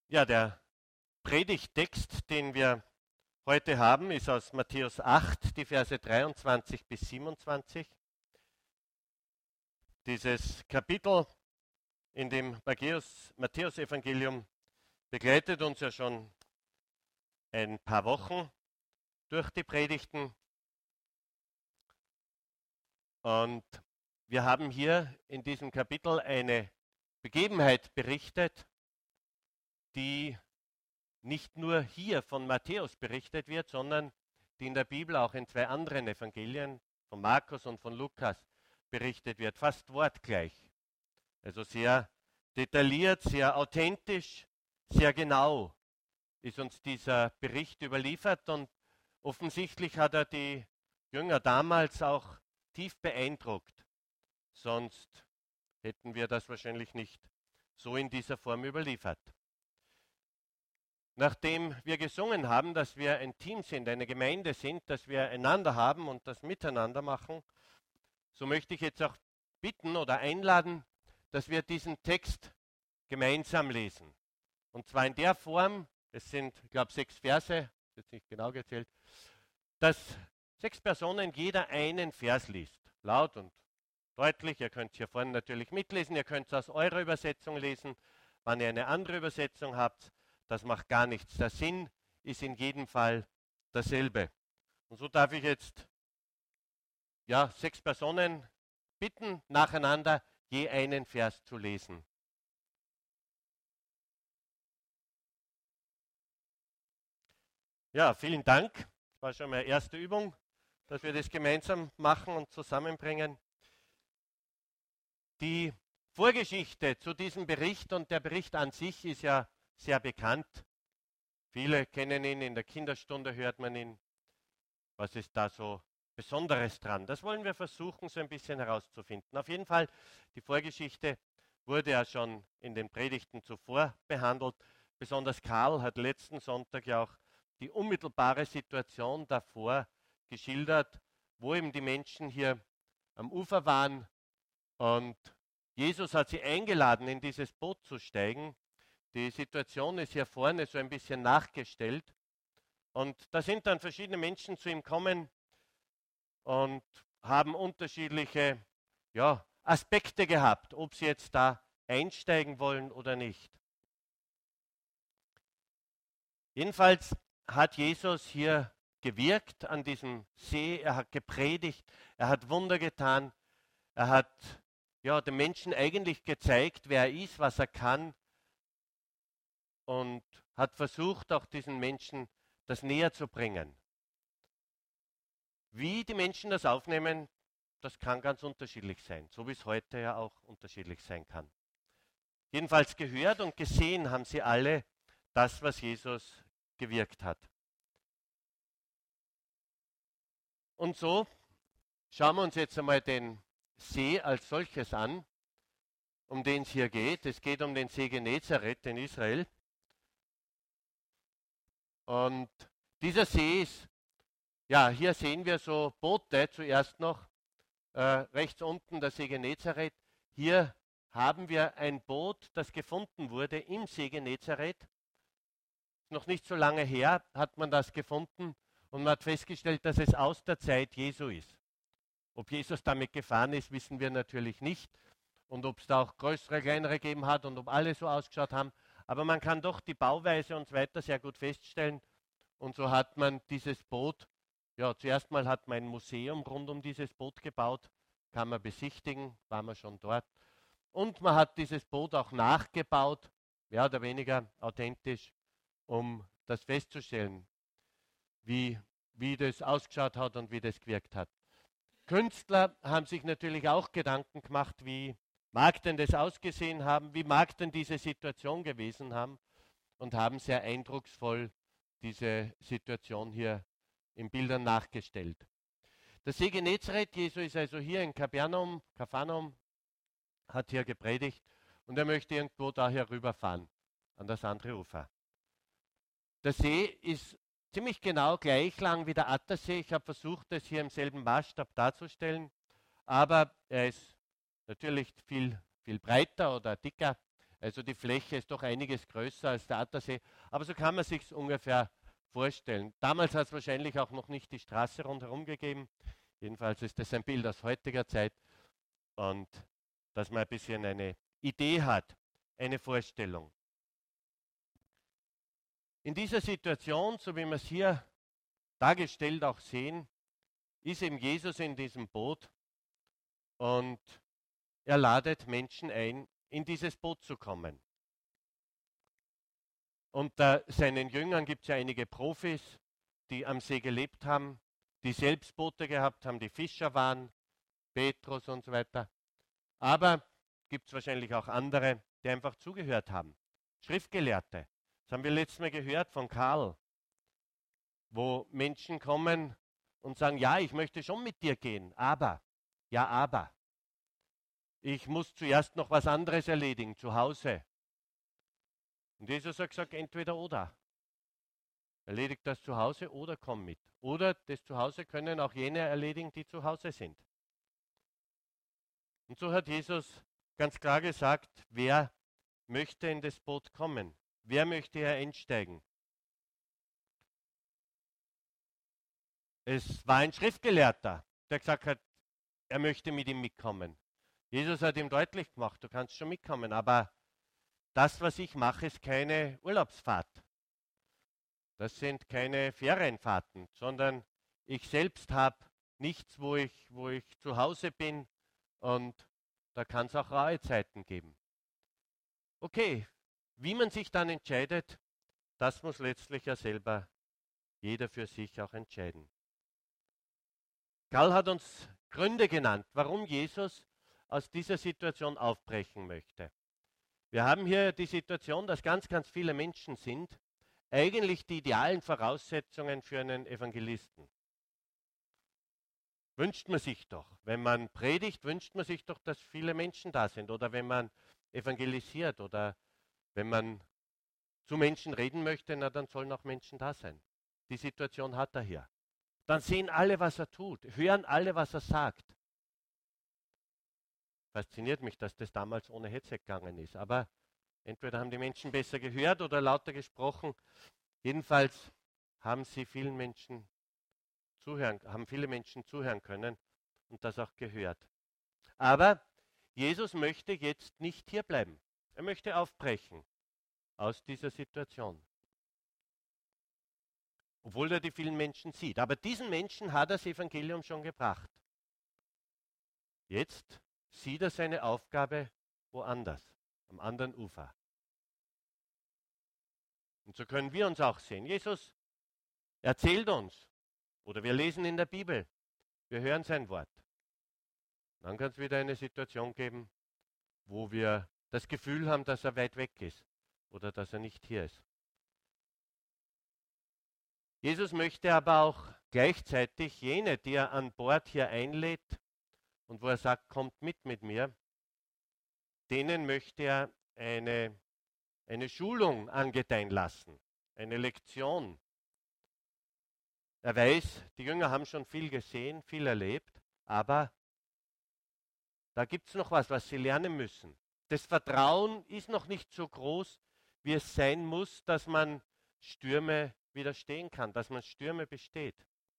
Ja, der Predigttext, den wir heute haben, ist aus Matthäus 8, die Verse 23 bis 27. Dieses Kapitel in dem Matthäus-Evangelium begleitet uns ja schon ein paar Wochen durch die Predigten. Und wir haben hier in diesem Kapitel eine Begebenheit berichtet, die nicht nur hier von Matthäus berichtet wird, sondern die in der Bibel auch in zwei anderen Evangelien, von Markus und von Lukas, berichtet wird, fast wortgleich. Also sehr detailliert, sehr authentisch, sehr genau ist uns dieser Bericht überliefert und offensichtlich hat er die Jünger damals auch tief beeindruckt. Sonst hätten wir das wahrscheinlich nicht so in dieser Form überliefert. Nachdem wir gesungen haben, dass wir ein Team sind, eine Gemeinde sind, dass wir einander haben und das miteinander machen, so möchte ich jetzt auch bitten oder einladen, dass wir diesen Text gemeinsam lesen. Und zwar in der Form, es sind, ich glaube, 6 Verse, jetzt nicht genau gezählt, dass 6 Personen jeder einen Vers liest. Laut und deutlich. Ihr könnt hier vorne natürlich mitlesen, ihr könnt es aus eurer Übersetzung lesen. Wenn ihr eine andere Übersetzung habt, das macht gar nichts. Der Sinn ist in jedem Fall derselbe. Und so darf ich jetzt 6 Personen bitten, nacheinander je einen Vers zu lesen. Ja, vielen Dank. Das war schon meine erste Übung, dass wir das gemeinsam machen und zusammenbringen. Die Vorgeschichte zu diesem Bericht und der Bericht an sich ist ja sehr bekannt. Viele kennen ihn, in der Kinderstunde hört man ihn. Was ist da so Besonderes dran? Das wollen wir versuchen, so ein bisschen herauszufinden. Auf jeden Fall, die Vorgeschichte wurde ja schon in den Predigten zuvor behandelt. Besonders Karl hat letzten Sonntag ja auch die unmittelbare Situation davor geschildert, wo eben die Menschen hier am Ufer waren und Jesus hat sie eingeladen, in dieses Boot zu steigen. Die Situation ist hier vorne so ein bisschen nachgestellt. Und da sind dann verschiedene Menschen zu ihm gekommen und haben unterschiedliche Aspekte gehabt, ob sie jetzt da einsteigen wollen oder nicht. Jedenfalls hat Jesus hier gewirkt an diesem See, er hat gepredigt, er hat Wunder getan, er hat den Menschen eigentlich gezeigt, wer er ist, was er kann und hat versucht, auch diesen Menschen das näher zu bringen. Wie die Menschen das aufnehmen, das kann ganz unterschiedlich sein, so wie es heute ja auch unterschiedlich sein kann. Jedenfalls gehört und gesehen haben sie alle das, was Jesus gewirkt hat. Und so schauen wir uns jetzt einmal den See als solches an, um den es hier geht. Es geht um den See Genezareth in Israel. Und dieser See ist, hier sehen wir so Boote zuerst noch, rechts unten der See Genezareth. Hier haben wir ein Boot, das gefunden wurde im See Genezareth. Noch nicht so lange her hat man das gefunden und man hat festgestellt, dass es aus der Zeit Jesu ist. Ob Jesus damit gefahren ist, wissen wir natürlich nicht. Und ob es da auch größere, kleinere gegeben hat und ob alle so ausgeschaut haben. Aber man kann doch die Bauweise und so weiter sehr gut feststellen. Und so hat man dieses Boot, zuerst mal hat man ein Museum rund um dieses Boot gebaut. Kann man besichtigen, waren wir schon dort. Und man hat dieses Boot auch nachgebaut, mehr oder weniger authentisch, um das festzustellen, wie das ausgeschaut hat und wie das gewirkt hat. Künstler haben sich natürlich auch Gedanken gemacht, wie mag denn das ausgesehen haben, wie mag denn diese Situation gewesen haben und haben sehr eindrucksvoll diese Situation hier in Bildern nachgestellt. Der See Genezareth, Jesus ist also hier in Kapharnaum, hat hier gepredigt und er möchte irgendwo da herüberfahren, an das andere Ufer. Der See ist ziemlich genau gleich lang wie der Attersee. Ich habe versucht, das hier im selben Maßstab darzustellen, aber er ist natürlich viel, viel breiter oder dicker Also die Fläche ist doch einiges größer als der Attersee. Aber so kann man sich ungefähr vorstellen. Damals hat es wahrscheinlich auch noch nicht die Straße rundherum gegeben. Jedenfalls ist das ein Bild aus heutiger Zeit. Und dass man ein bisschen eine Idee hat, eine Vorstellung. In dieser Situation, so wie wir es hier dargestellt auch sehen, ist eben Jesus in diesem Boot und er ladet Menschen ein, in dieses Boot zu kommen. Unter seinen Jüngern gibt es ja einige Profis, die am See gelebt haben, die selbst Boote gehabt haben, die Fischer waren, Petrus und so weiter. Aber gibt es wahrscheinlich auch andere, die einfach zugehört haben. Schriftgelehrte. Das haben wir letztes Mal gehört von Karl, wo Menschen kommen und sagen, ja, ich möchte schon mit dir gehen, aber, ja, aber. Ich muss zuerst noch was anderes erledigen, zu Hause. Und Jesus hat gesagt, entweder oder. Erledigt das zu Hause oder komm mit. Oder das zu Hause können auch jene erledigen, die zu Hause sind. Und so hat Jesus ganz klar gesagt, wer möchte in das Boot kommen? Wer möchte hier einsteigen? Es war ein Schriftgelehrter, der gesagt hat, er möchte mit ihm mitkommen. Jesus hat ihm deutlich gemacht, du kannst schon mitkommen, aber das, was ich mache, ist keine Urlaubsfahrt. Das sind keine Ferienfahrten, sondern ich selbst habe nichts, wo ich zu Hause bin und da kann es auch raue Zeiten geben. Okay, wie man sich dann entscheidet, das muss letztlich ja selber jeder für sich auch entscheiden. Karl hat uns Gründe genannt, warum Jesus aus dieser Situation aufbrechen möchte. Wir haben hier die Situation, dass ganz, ganz viele Menschen sind, eigentlich die idealen Voraussetzungen für einen Evangelisten. Wünscht man sich doch. Wenn man predigt, wünscht man sich doch, dass viele Menschen da sind. Oder wenn man evangelisiert oder wenn man zu Menschen reden möchte, na dann sollen auch Menschen da sein. Die Situation hat er hier. Dann sehen alle, was er tut, hören alle, was er sagt. Fasziniert mich, dass das damals ohne Headset gegangen ist. Aber entweder haben die Menschen besser gehört oder lauter gesprochen. Jedenfalls haben viele Menschen zuhören können und das auch gehört. Aber Jesus möchte jetzt nicht hier bleiben. Er möchte aufbrechen aus dieser Situation. Obwohl er die vielen Menschen sieht. Aber diesen Menschen hat das Evangelium schon gebracht. Jetzt sieht er seine Aufgabe woanders, am anderen Ufer. Und so können wir uns auch sehen. Jesus erzählt uns, oder wir lesen in der Bibel, wir hören sein Wort. Dann kann es wieder eine Situation geben, wo wir das Gefühl haben, dass er weit weg ist oder dass er nicht hier ist. Jesus möchte aber auch gleichzeitig jene, die er an Bord hier einlädt und wo er sagt, kommt mit mir, denen möchte er eine Schulung angedeihen lassen, eine Lektion. Er weiß, die Jünger haben schon viel gesehen, viel erlebt, aber da gibt es noch was sie lernen müssen. Das Vertrauen ist noch nicht so groß, wie es sein muss, dass man Stürme widerstehen kann, dass man Stürme besteht.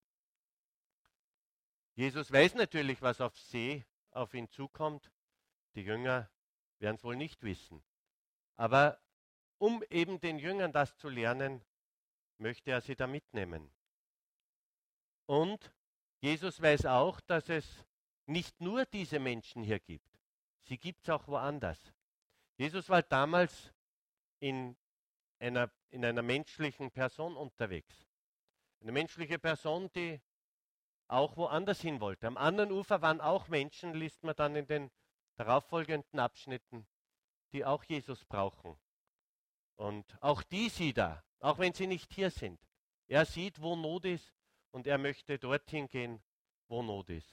Jesus weiß natürlich, was auf See auf ihn zukommt. Die Jünger werden es wohl nicht wissen. Aber um eben den Jüngern das zu lernen, möchte er sie da mitnehmen. Und Jesus weiß auch, dass es nicht nur diese Menschen hier gibt. Sie gibt es auch woanders. Jesus war damals in einer menschlichen Person unterwegs. Eine menschliche Person, die auch woanders hin wollte. Am anderen Ufer waren auch Menschen, liest man dann in den darauffolgenden Abschnitten, die auch Jesus brauchen. Und auch die sieht er, auch wenn sie nicht hier sind. Er sieht, wo Not ist und er möchte dorthin gehen, wo Not ist.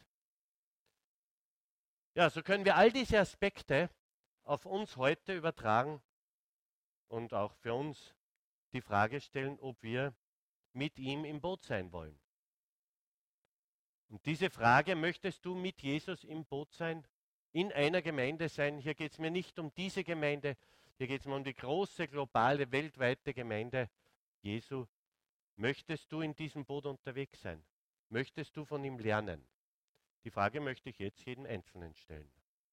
Ja, so können wir all diese Aspekte auf uns heute übertragen und auch für uns die Frage stellen, ob wir mit ihm im Boot sein wollen. Und diese Frage, möchtest du mit Jesus im Boot sein? in einer Gemeinde sein. Hier geht es mir nicht um diese Gemeinde, hier geht es mir um die große, globale, weltweite Gemeinde Jesu. Möchtest du in diesem Boot unterwegs sein? Möchtest du von ihm lernen? Die Frage möchte ich jetzt jedem Einzelnen stellen.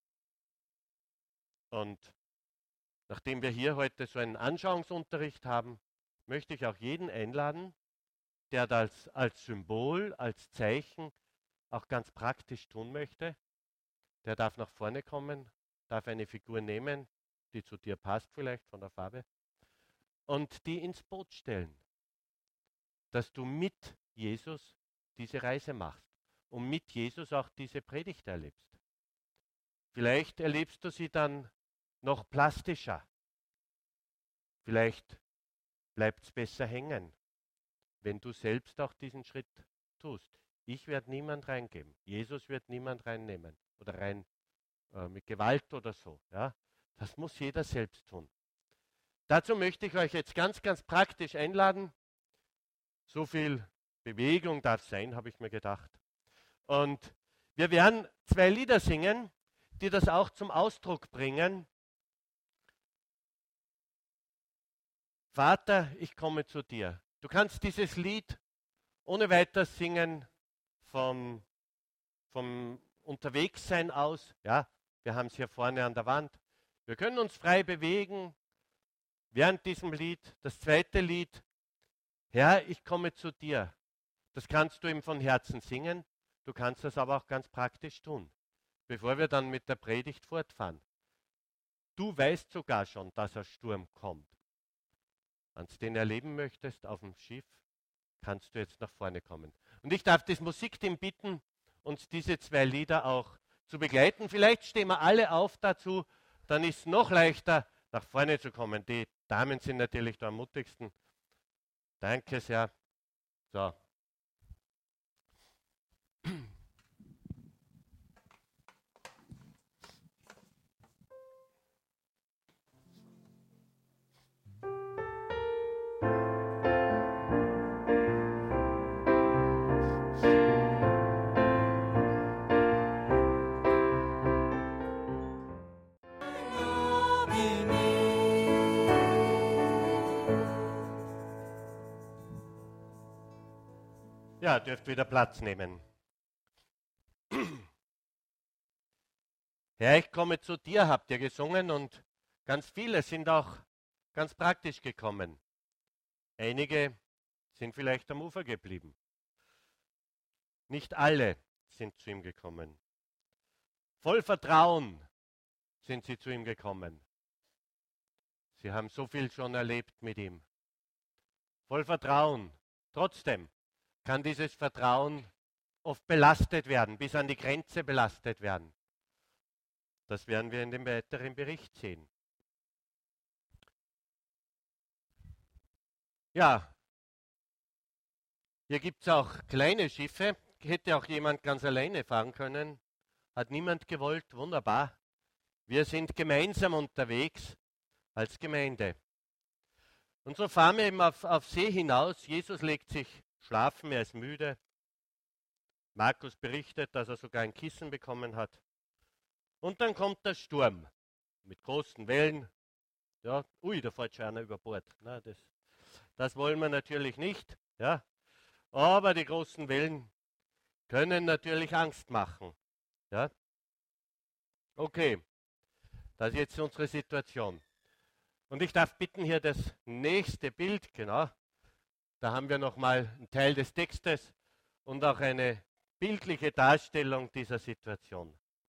Und nachdem wir hier heute so einen Anschauungsunterricht haben, möchte ich auch jeden einladen, der das als Symbol, als Zeichen auch ganz praktisch tun möchte. Der darf nach vorne kommen, darf eine Figur nehmen, die zu dir passt vielleicht von der Farbe, und die ins Boot stellen, dass du mit Jesus diese Reise machst und mit Jesus auch diese Predigt erlebst. Vielleicht erlebst du sie dann noch plastischer. Vielleicht bleibt es besser hängen, wenn du selbst auch diesen Schritt tust. Ich werde niemand reingeben. Jesus wird niemand reinnehmen oder rein mit Gewalt oder so. Ja? Das muss jeder selbst tun. Dazu möchte ich euch jetzt ganz, ganz praktisch einladen. So viel Bewegung darf sein, habe ich mir gedacht. Und wir werden 2 Lieder singen, die das auch zum Ausdruck bringen. Vater, ich komme zu dir. Du kannst dieses Lied ohne weiteres singen vom Unterwegssein aus. Ja, wir haben es hier vorne an der Wand. Wir können uns frei bewegen während diesem Lied. Das zweite Lied, Herr, ich komme zu dir. Das kannst du ihm von Herzen singen. Du kannst das aber auch ganz praktisch tun, bevor wir dann mit der Predigt fortfahren. Du weißt sogar schon, dass ein Sturm kommt. Wenn du den erleben möchtest auf dem Schiff, kannst du jetzt nach vorne kommen. Und ich darf das Musikteam bitten, uns diese 2 Lieder auch zu begleiten. Vielleicht stehen wir alle auf dazu, dann ist es noch leichter, nach vorne zu kommen. Die Damen sind natürlich da am mutigsten. Danke sehr. So. Ja, dürft wieder Platz nehmen. Herr, ich komme zu dir, habt ihr gesungen, und ganz viele sind auch ganz praktisch gekommen. Einige sind vielleicht am Ufer geblieben. Nicht alle sind zu ihm gekommen. Voll Vertrauen sind sie zu ihm gekommen. Sie haben so viel schon erlebt mit ihm. Voll Vertrauen. Trotzdem kann dieses Vertrauen oft belastet werden, bis an die Grenze belastet werden. Das werden wir in dem weiteren Bericht sehen. Ja, hier gibt es auch kleine Schiffe. Hätte auch jemand ganz alleine fahren können. Hat niemand gewollt. Wunderbar. Wir sind gemeinsam unterwegs als Gemeinde. Und so fahren wir eben auf See hinaus. Jesus legt sich schlafen, er ist müde. Markus berichtet, dass er sogar ein Kissen bekommen hat. Und dann kommt der Sturm mit großen Wellen. Ja, ui, da fährt schon einer über Bord. Na, das wollen wir natürlich nicht. Ja. Aber die großen Wellen können natürlich Angst machen. Ja. Okay, das ist jetzt unsere Situation. Und ich darf bitten, hier das nächste Bild, genau. Da haben wir nochmal einen Teil des Textes und auch eine bildliche Darstellung dieser Situation.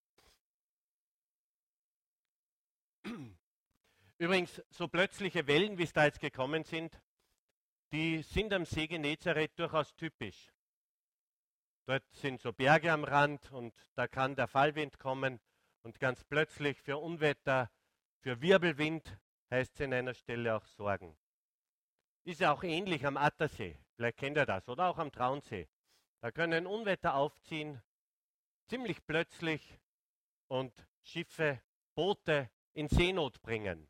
Übrigens, so plötzliche Wellen, wie es da jetzt gekommen sind, die sind am See Genezareth durchaus typisch. Dort sind so Berge am Rand und da kann der Fallwind kommen und ganz plötzlich für Unwetter, für Wirbelwind, heißt es in einer Stelle auch sorgen. Ist ja auch ähnlich am Attersee, vielleicht kennt ihr das, oder auch am Traunsee. Da können Unwetter aufziehen, ziemlich plötzlich, und Schiffe, Boote in Seenot bringen.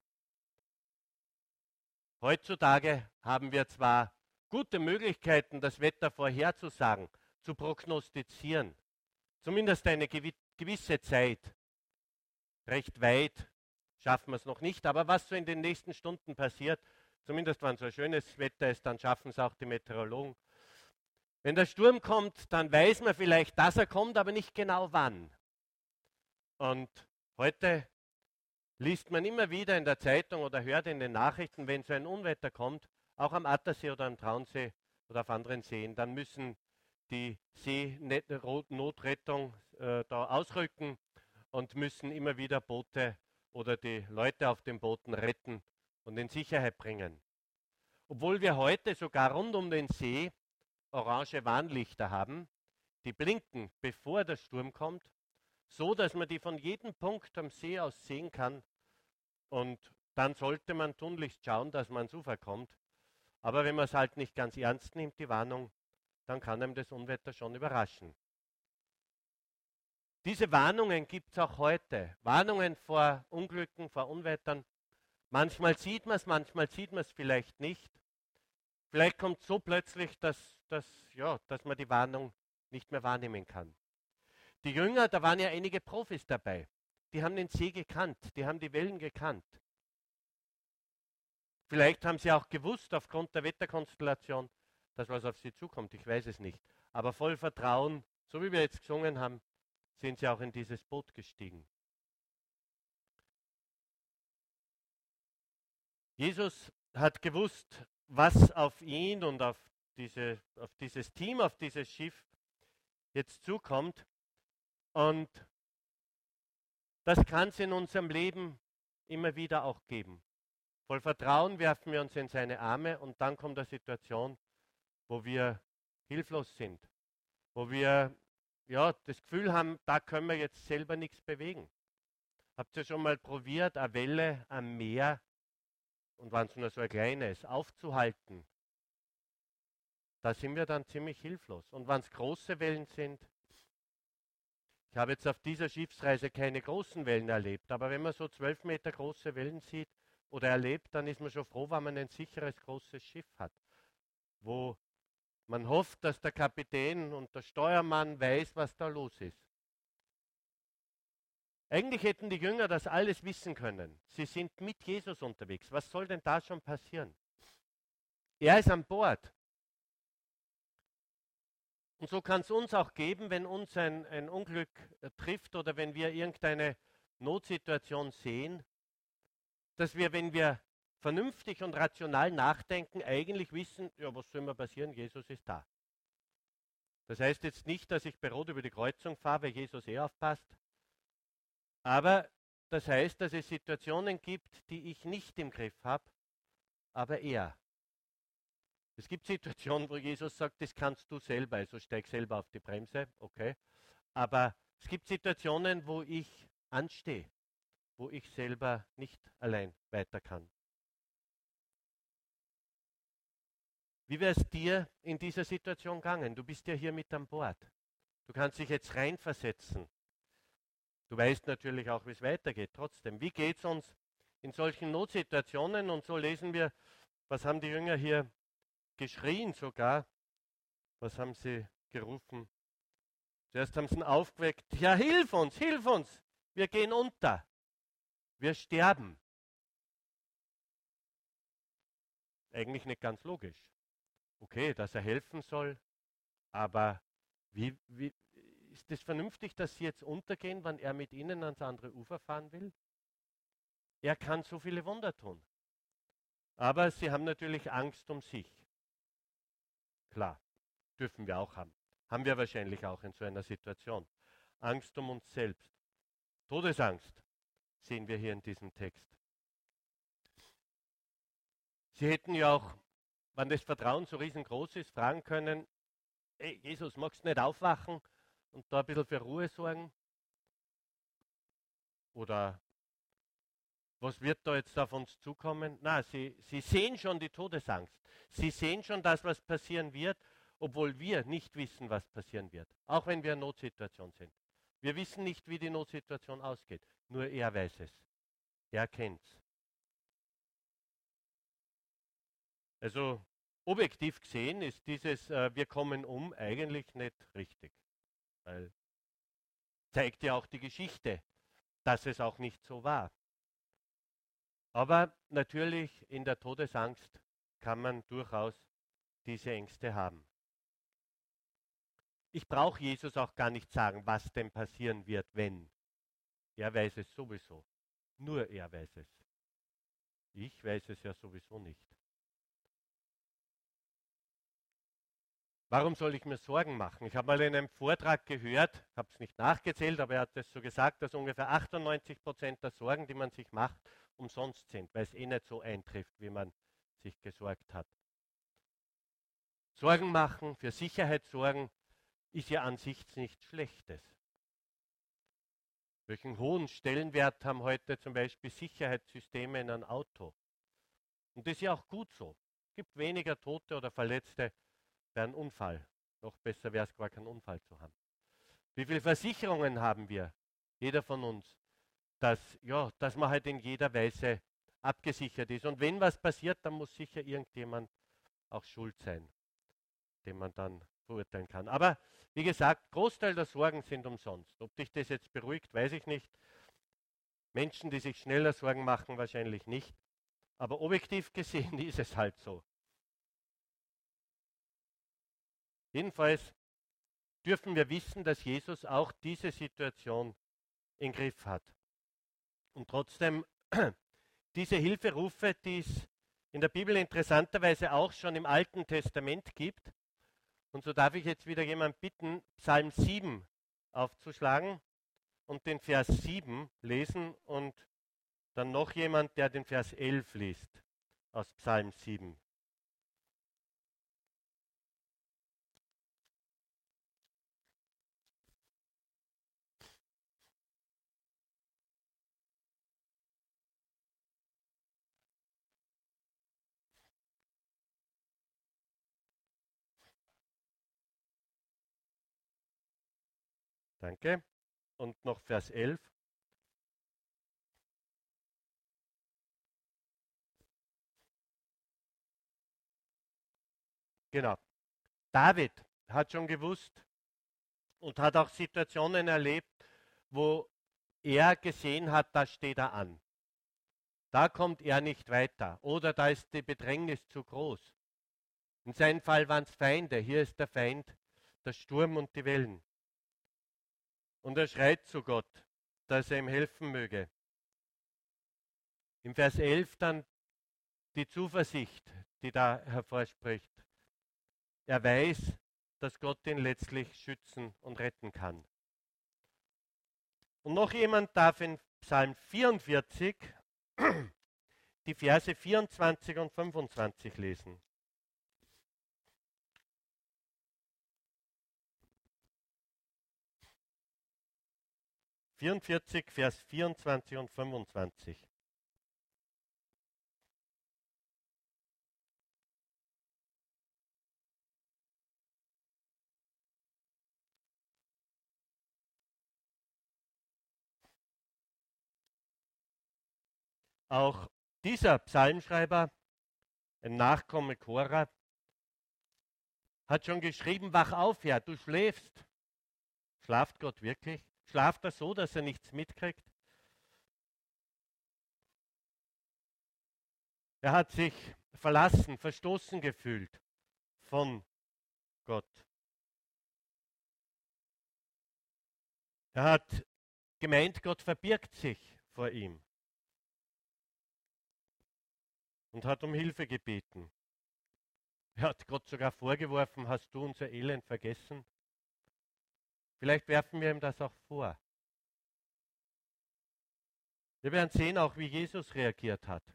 Heutzutage haben wir zwar gute Möglichkeiten, das Wetter vorherzusagen, zu prognostizieren, zumindest eine gewisse Zeit. recht weit schaffen wir es noch nicht. Aber was so in den nächsten Stunden passiert, zumindest wenn so ein schönes Wetter ist, dann schaffen es auch die Meteorologen. Wenn der Sturm kommt, dann weiß man vielleicht, dass er kommt, aber nicht genau wann. Und heute liest man immer wieder in der Zeitung oder hört in den Nachrichten, wenn so ein Unwetter kommt, auch am Attersee oder am Traunsee oder auf anderen Seen, dann müssen die Seenotrettung da ausrücken und müssen immer wieder Boote oder die Leute auf den Booten retten und in Sicherheit bringen. Obwohl wir heute sogar rund um den See orange Warnlichter haben, die blinken, bevor der Sturm kommt, so dass man die von jedem Punkt am See aus sehen kann. Und dann sollte man tunlichst schauen, dass man ans Ufer kommt. Aber wenn man es halt nicht ganz ernst nimmt, die Warnung, dann kann einem das Unwetter schon überraschen. Diese Warnungen gibt es auch heute. Warnungen vor Unglücken, vor Unwettern. Manchmal sieht man es vielleicht nicht. Vielleicht kommt es so plötzlich, dass man die Warnung nicht mehr wahrnehmen kann. Die Jünger, da waren ja einige Profis dabei. Die haben den See gekannt, die haben die Wellen gekannt. Vielleicht haben sie auch gewusst, aufgrund der Wetterkonstellation, dass was auf sie zukommt. Ich weiß es nicht. Aber voll Vertrauen, so wie wir jetzt gesungen haben, sind sie auch in dieses Boot gestiegen. Jesus hat gewusst, was auf ihn und auf dieses Team, auf dieses Schiff jetzt zukommt. Und das kann es in unserem Leben immer wieder auch geben. Voll Vertrauen werfen wir uns in seine Arme und dann kommt eine Situation, wo wir hilflos sind, wo wir das Gefühl haben, da können wir jetzt selber nichts bewegen. Habt ihr schon mal probiert, eine Welle am Meer, und wenn es nur so ein kleines, aufzuhalten? Da sind wir dann ziemlich hilflos. Und wenn es große Wellen sind, ich habe jetzt auf dieser Schiffsreise keine großen Wellen erlebt, aber wenn man so 12 Meter große Wellen sieht oder erlebt, dann ist man schon froh, wenn man ein sicheres großes Schiff hat, wo man hofft, dass der Kapitän und der Steuermann weiß, was da los ist. Eigentlich hätten die Jünger das alles wissen können. Sie sind mit Jesus unterwegs. Was soll denn da schon passieren? Er ist an Bord. Und so kann es uns auch geben, wenn uns ein Unglück trifft oder wenn wir irgendeine Notsituation sehen, dass wir, wenn wir vernünftig und rational nachdenken, eigentlich wissen, ja, was soll mir passieren? Jesus ist da. Das heißt jetzt nicht, dass ich bei Rot über die Kreuzung fahre, weil Jesus aufpasst. Aber das heißt, dass es Situationen gibt, die ich nicht im Griff habe, aber er. Es gibt Situationen, wo Jesus sagt, das kannst du selber, also steig selber auf die Bremse, okay. Aber es gibt Situationen, wo ich anstehe, wo ich selber nicht allein weiter kann. Wie wäre es dir in dieser Situation gegangen? Du bist ja hier mit an Bord. Du kannst dich jetzt reinversetzen. Du weißt natürlich auch, wie es weitergeht. Trotzdem, wie geht es uns in solchen Notsituationen? Und so lesen wir, was haben die Jünger hier geschrien sogar? Was haben sie gerufen? Zuerst haben sie ihn aufgeweckt. Ja, hilf uns, wir gehen unter. Wir sterben. Eigentlich nicht ganz logisch. Okay, dass er helfen soll, aber wie ist es vernünftig, dass sie jetzt untergehen, wenn er mit ihnen ans andere Ufer fahren will? Er kann so viele Wunder tun. Aber sie haben natürlich Angst um sich. Klar, dürfen wir auch haben. Haben wir wahrscheinlich auch in so einer Situation. Angst um uns selbst. Todesangst sehen wir hier in diesem Text. Sie hätten ja auch, wenn das Vertrauen so riesengroß ist, fragen können, hey, Jesus, magst du nicht aufwachen und da ein bisschen für Ruhe sorgen? Oder was wird da jetzt auf uns zukommen? Na, sie sehen schon die Todesangst. Sie sehen schon das, was passieren wird, obwohl wir nicht wissen, was passieren wird. Auch wenn wir in Notsituation sind. Wir wissen nicht, wie die Notsituation ausgeht. Nur er weiß es. Er kennt es. Also objektiv gesehen ist dieses wir kommen um eigentlich nicht richtig. Weil zeigt ja auch die Geschichte. dass es auch nicht so war. Aber natürlich in der Todesangst kann man durchaus diese Ängste haben. Ich brauche Jesus auch gar nicht sagen, was denn passieren wird, wenn. Er weiß es sowieso. Nur er weiß es. Ich weiß es ja sowieso nicht. Warum soll ich mir Sorgen machen? Ich habe mal in einem Vortrag gehört, habe es nicht nachgezählt, aber er hat es so gesagt, dass ungefähr 98% der Sorgen, die man sich macht, umsonst sind, weil es eh nicht so eintrifft, wie man sich gesorgt hat. Sorgen machen, für Sicherheit sorgen, ist ja an sich nichts Schlechtes. Welchen hohen Stellenwert haben heute zum Beispiel Sicherheitssysteme in einem Auto? Und das ist ja auch gut so. Es gibt weniger Tote oder Verletzte bei einem Unfall. Noch besser wäre es, gar keinen Unfall zu haben. Wie viele Versicherungen haben wir? Jeder von uns. Dass man halt in jeder Weise abgesichert ist. Und wenn was passiert, dann muss sicher irgendjemand auch schuld sein, den man dann verurteilen kann. Aber wie gesagt, Großteil der Sorgen sind umsonst. Ob dich das jetzt beruhigt, weiß ich nicht. Menschen, die sich schneller Sorgen machen, wahrscheinlich nicht. Aber objektiv gesehen ist es halt so. Jedenfalls dürfen wir wissen, dass Jesus auch diese Situation im Griff hat. Und trotzdem, diese Hilferufe, die es in der Bibel interessanterweise auch schon im Alten Testament gibt, und so darf ich jetzt wieder jemand bitten, Psalm 7 aufzuschlagen und den Vers 7 lesen und dann noch jemand, der den Vers 11 liest aus Psalm 7. Danke. Und noch Vers 11. Genau. David hat schon gewusst und hat auch Situationen erlebt, wo er gesehen hat, da steht er an. Da kommt er nicht weiter oder da ist die Bedrängnis zu groß. In seinem Fall waren es Feinde. Hier ist der Feind, der Sturm und die Wellen. Und er schreit zu Gott, dass er ihm helfen möge. Im Vers 11 dann die Zuversicht, die da hervorspricht. Er weiß, dass Gott ihn letztlich schützen und retten kann. Und noch jemand darf in Psalm 44 die Verse 24 und 25 lesen. 44, Vers 24 und 25. Auch dieser Psalmschreiber, ein Nachkomme Korah, hat schon geschrieben, wach auf, Herr, du schläfst. Schlaft Gott wirklich? Schlaft er so, dass er nichts mitkriegt? Er hat sich verlassen, verstoßen gefühlt von Gott. Er hat gemeint, Gott verbirgt sich vor ihm und hat um Hilfe gebeten. Er hat Gott sogar vorgeworfen, hast du unser Elend vergessen? Vielleicht werfen wir ihm das auch vor. Wir werden sehen auch, wie Jesus reagiert hat.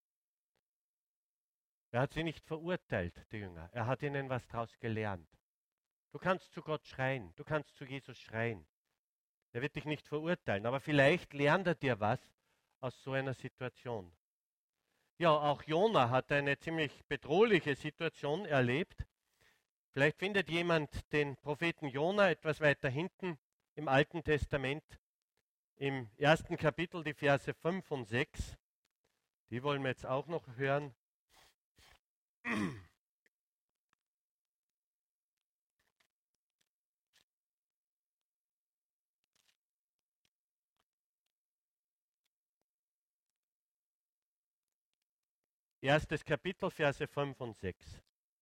Er hat sie nicht verurteilt, die Jünger. Er hat ihnen was daraus gelernt. Du kannst zu Gott schreien, du kannst zu Jesus schreien. Er wird dich nicht verurteilen, aber vielleicht lernt er dir was aus so einer Situation. Ja, auch Jona hat eine ziemlich bedrohliche Situation erlebt. Vielleicht findet jemand den Propheten Jona etwas weiter hinten im Alten Testament, im ersten Kapitel, die Verse 5 und 6. Die wollen wir jetzt auch noch hören. erstes Kapitel, Verse 5 und 6.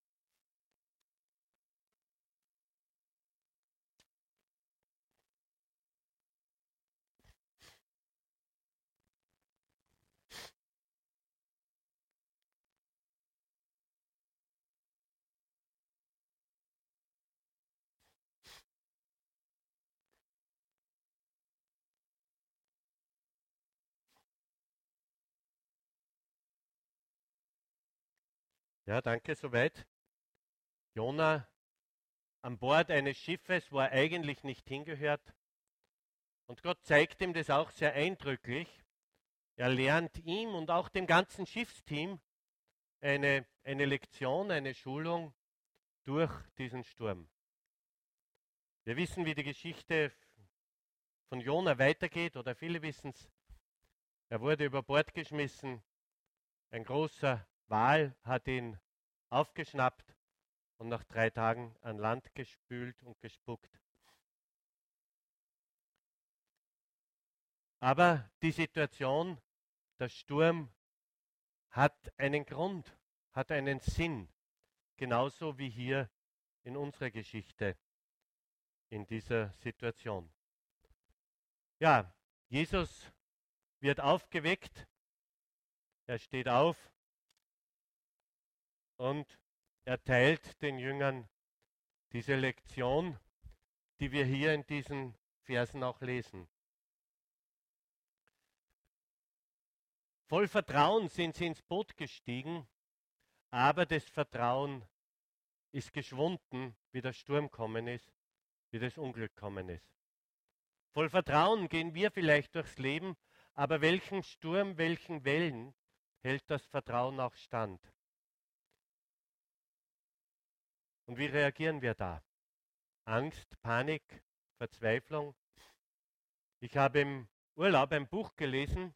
Ja, danke, soweit. Jona an Bord eines Schiffes, wo er eigentlich nicht hingehört. Und Gott zeigt ihm das auch sehr eindrücklich. Er lernt ihm und auch dem ganzen Schiffsteam eine Lektion, eine Schulung durch diesen Sturm. Wir wissen, wie die Geschichte von Jona weitergeht, oder viele wissen es. Er wurde über Bord geschmissen. Ein großer Wal hat ihn aufgeschnappt und nach 3 Tagen an Land gespült und gespuckt. Aber die Situation, der Sturm, hat einen Grund, hat einen Sinn, genauso wie hier in unserer Geschichte, in dieser Situation. Ja, Jesus wird aufgeweckt, er steht auf und erteilt den Jüngern diese Lektion, die wir hier in diesen Versen auch lesen. Voll Vertrauen sind sie ins Boot gestiegen, aber das Vertrauen ist geschwunden, wie der Sturm kommen ist, wie das Unglück kommen ist. Voll Vertrauen gehen wir vielleicht durchs Leben, aber welchen Sturm, welchen Wellen hält das Vertrauen auch stand? Und wie reagieren wir da? Angst, Panik, Verzweiflung? Ich habe im Urlaub ein Buch gelesen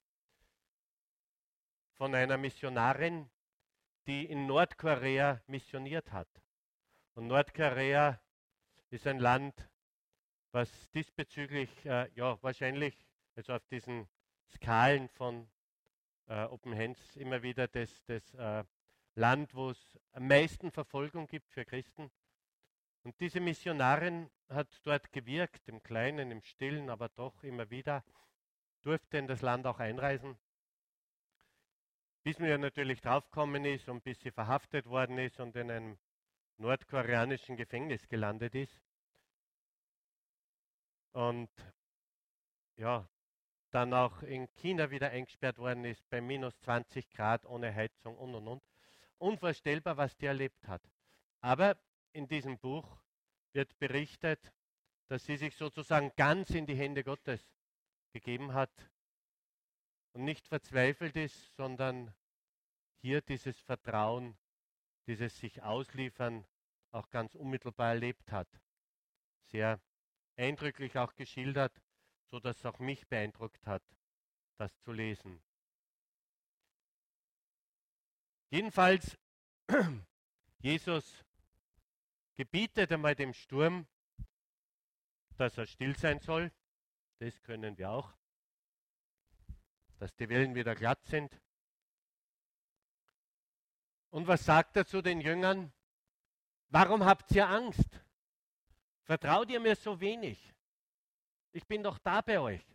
von einer Missionarin, die in Nordkorea missioniert hat. Und Nordkorea ist ein Land, was diesbezüglich wahrscheinlich, also auf diesen Skalen von Open Hands immer wieder das Land, wo es am meisten Verfolgung gibt für Christen. Und diese Missionarin hat dort gewirkt, im Kleinen, im Stillen, aber doch immer wieder, durfte in das Land auch einreisen. Bis mir natürlich draufgekommen ist und bis sie verhaftet worden ist und in einem nordkoreanischen Gefängnis gelandet ist. Und ja, dann auch in China wieder eingesperrt worden ist, bei minus 20 Grad, ohne Heizung und. Unvorstellbar, was die erlebt hat. Aber in diesem Buch wird berichtet, dass sie sich sozusagen ganz in die Hände Gottes gegeben hat und nicht verzweifelt ist, sondern hier dieses Vertrauen, dieses sich ausliefern auch ganz unmittelbar erlebt hat. Sehr eindrücklich auch geschildert, sodass es auch mich beeindruckt hat, das zu lesen. Jedenfalls, Jesus gebietet einmal dem Sturm, dass er still sein soll. Das können wir auch. Dass die Wellen wieder glatt sind. Und was sagt er zu den Jüngern? Warum habt ihr Angst? Vertraut ihr mir so wenig? Ich bin doch da bei euch.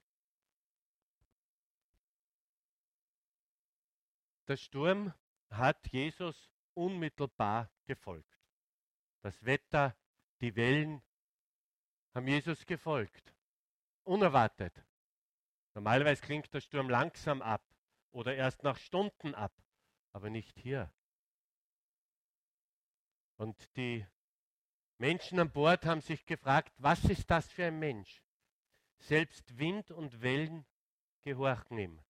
Der Sturm hat Jesus unmittelbar gefolgt. Das Wetter, die Wellen haben Jesus gefolgt. Unerwartet. Normalerweise klingt der Sturm langsam ab oder erst nach Stunden ab, aber nicht hier. Und die Menschen an Bord haben sich gefragt, was ist das für ein Mensch? Selbst Wind und Wellen gehorchen ihm.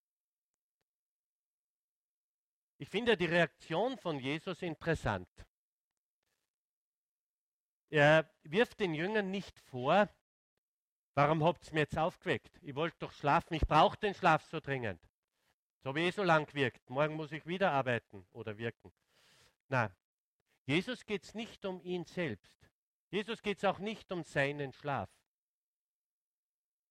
Ich finde die Reaktion von Jesus interessant. Er wirft den Jüngern nicht vor, warum habt ihr mir jetzt aufgeweckt? Ich wollte doch schlafen, ich brauche den Schlaf so dringend. So habe ich so lang gewirkt, morgen muss ich wieder arbeiten oder wirken. Nein, Jesus geht es nicht um ihn selbst. Jesus geht es auch nicht um seinen Schlaf.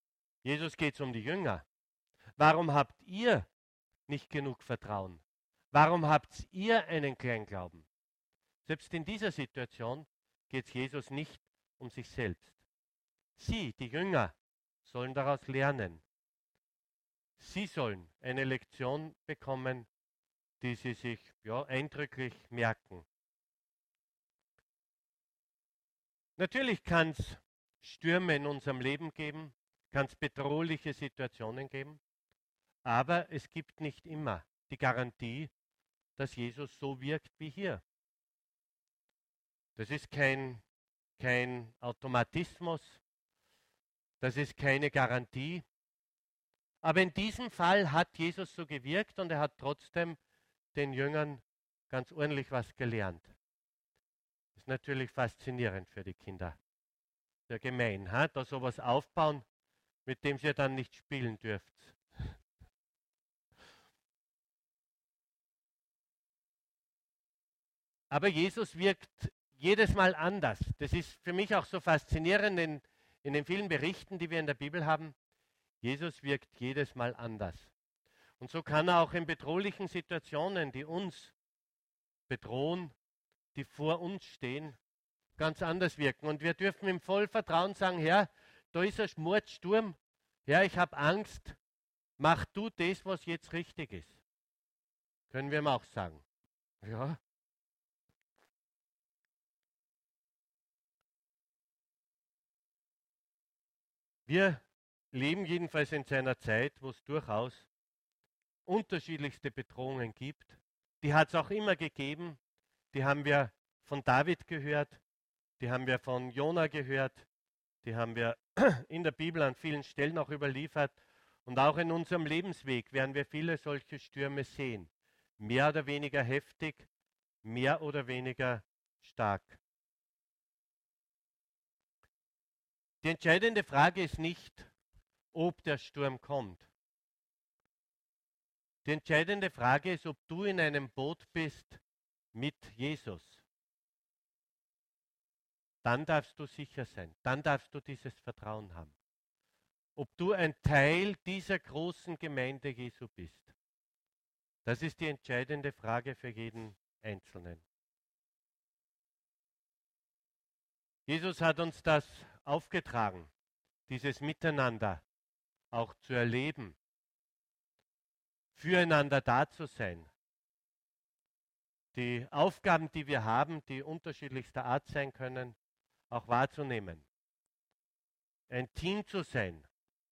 Jesus geht es um die Jünger. Warum habt ihr nicht genug Vertrauen? Warum habt ihr einen Kleinglauben? Selbst in dieser Situation geht es Jesus nicht um sich selbst. Sie, die Jünger, sollen daraus lernen. Sie sollen eine Lektion bekommen, die sie sich eindrücklich merken. Natürlich kann es Stürme in unserem Leben geben, kann es bedrohliche Situationen geben, aber es gibt nicht immer die Garantie, dass Jesus so wirkt wie hier. Das ist kein Automatismus, das ist keine Garantie. Aber in diesem Fall hat Jesus so gewirkt und er hat trotzdem den Jüngern ganz ordentlich was gelernt. Ist natürlich faszinierend für die Kinder. Sehr gemein, da sowas aufbauen, mit dem ihr dann nicht spielen dürft. Aber Jesus wirkt jedes Mal anders. Das ist für mich auch so faszinierend in den vielen Berichten, die wir in der Bibel haben. Jesus wirkt jedes Mal anders. Und so kann er auch in bedrohlichen Situationen, die uns bedrohen, die vor uns stehen, ganz anders wirken. Und wir dürfen im vollen Vertrauen sagen, Herr, da ist ein Mordsturm. Herr, ich habe Angst. Mach du das, was jetzt richtig ist. Können wir ihm auch sagen. Ja. Wir leben jedenfalls in einer Zeit, wo es durchaus unterschiedlichste Bedrohungen gibt. Die hat es auch immer gegeben. Die haben wir von David gehört, die haben wir von Jona gehört, die haben wir in der Bibel an vielen Stellen auch überliefert. Und auch in unserem Lebensweg werden wir viele solche Stürme sehen. Mehr oder weniger heftig, mehr oder weniger stark. Die entscheidende Frage ist nicht, ob der Sturm kommt. Die entscheidende Frage ist, ob du in einem Boot bist mit Jesus. Dann darfst du sicher sein. Dann darfst du dieses Vertrauen haben. Ob du ein Teil dieser großen Gemeinde Jesu bist. Das ist die entscheidende Frage für jeden Einzelnen. Jesus hat uns das aufgetragen, dieses Miteinander auch zu erleben, füreinander da zu sein. Die Aufgaben, die wir haben, die unterschiedlichster Art sein können, auch wahrzunehmen. Ein Team zu sein.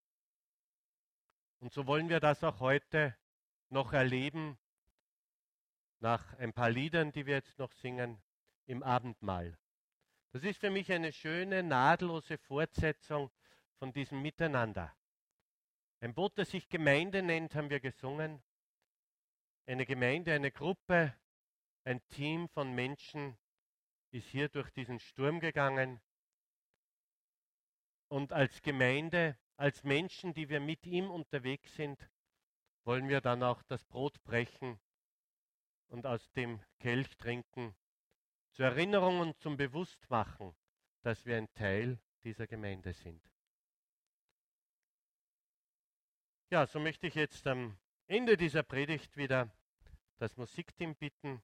Und so wollen wir das auch heute noch erleben, nach ein paar Liedern, die wir jetzt noch singen, im Abendmahl. Das ist für mich eine schöne, nahtlose Fortsetzung von diesem Miteinander. Ein Boot, das sich Gemeinde nennt, haben wir gesungen. Eine Gemeinde, eine Gruppe, ein Team von Menschen ist hier durch diesen Sturm gegangen. Und als Gemeinde, als Menschen, die wir mit ihm unterwegs sind, wollen wir dann auch das Brot brechen und aus dem Kelch trinken, zur Erinnerung und zum Bewusstmachen, dass wir ein Teil dieser Gemeinde sind. Ja, so möchte ich jetzt am Ende dieser Predigt wieder das Musikteam bitten,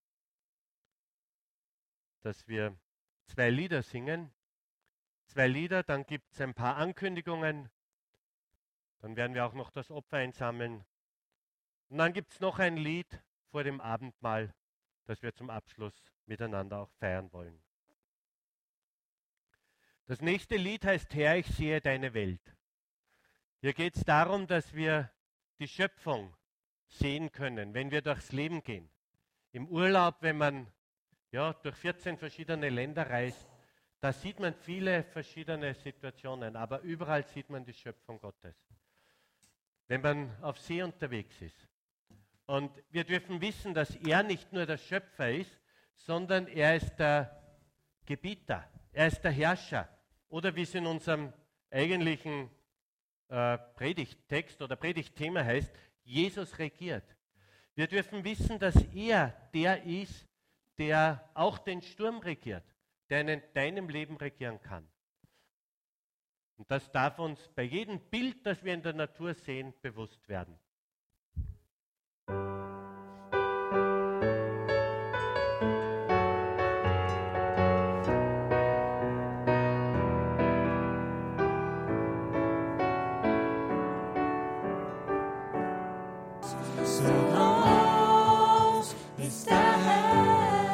dass wir 2 Lieder singen. 2 Lieder, dann gibt es ein paar Ankündigungen, dann werden wir auch noch das Opfer einsammeln. Und dann gibt es noch ein Lied vor dem Abendmahl, das wir zum Abschluss miteinander auch feiern wollen. Das nächste Lied heißt Herr, ich sehe deine Welt. Hier geht es darum, dass wir die Schöpfung sehen können, wenn wir durchs Leben gehen. Im Urlaub, wenn man durch 14 verschiedene Länder reist, da sieht man viele verschiedene Situationen, aber überall sieht man die Schöpfung Gottes. Wenn man auf See unterwegs ist. Und wir dürfen wissen, dass er nicht nur der Schöpfer ist, sondern er ist der Gebieter, er ist der Herrscher. Oder wie es in unserem eigentlichen Predigttext oder Predigtthema heißt, Jesus regiert. Wir dürfen wissen, dass er der ist, der auch den Sturm regiert, der in deinem Leben regieren kann. Und das darf uns bei jedem Bild, das wir in der Natur sehen, bewusst werden. So groß ist der Herr.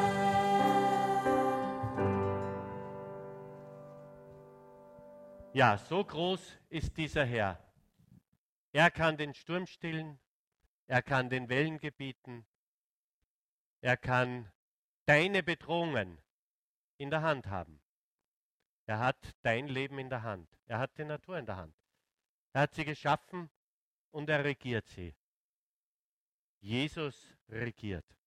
Ja, so groß ist dieser Herr. Er kann den Sturm stillen, er kann den Wellen gebieten, er kann deine Bedrohungen in der Hand haben. Er hat dein Leben in der Hand. Er hat die Natur in der Hand. Er hat sie geschaffen und er regiert sie. Jesus regiert.